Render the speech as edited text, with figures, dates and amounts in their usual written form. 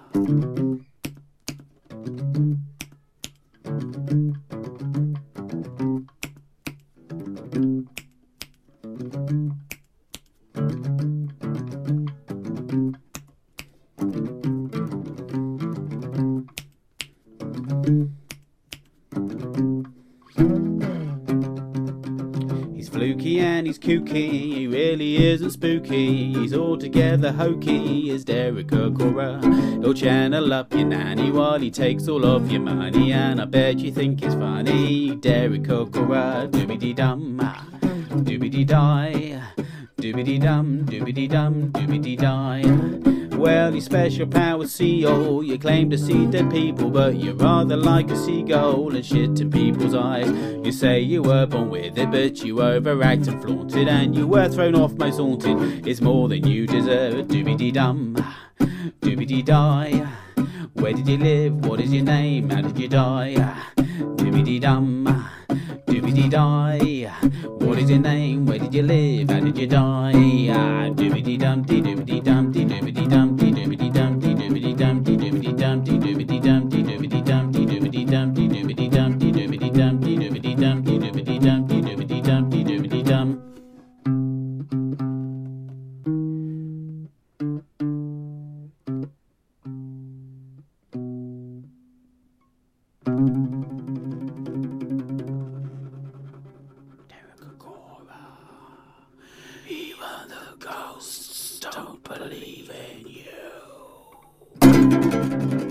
He's fluky and he's kooky, he really isn't spooky. He's altogether hokey as Derek Acorah. He'll channel up your nanny while he takes all of your money, and I bet you think he's funny. Derek Acorah, doobie-dee-dum, doobie-dee-die, doobie-dee-dum, doobie-dee-dum, doobie-dee-die. Well, your special powers see all. You claim to see dead people, but you're rather like a seagull and shit in people's eyes. You say you were born with it, but you overact and flaunt it, and you were thrown off most haunted. It's more than you deserve. Doobie-dee-dum, doobie-dee-die. Where did you live? What is your name? How did you die? Doobie-dee-dum, doobie-dee-die. What is your name? Where did you live? How did you die? Doobie-dee-dum, dee-doobie-dee-dum, dee-doobie-dee-dum, dee-doobie-dee-dum, dee-doobie-dee-dum, dee-doobie-dee-dum, dee-doobie-dee-dum, dee-doobie-dee-dum, dee-doobie-dee-dum, dee-doobie-dee-dum, dee-doobie-dee-dum, dee-doobie-dee-dum, dee-doobie-dee-dum, dee-doobie-dee-dum, dee-doobie-dee-dum. Even the ghosts don't believe in you.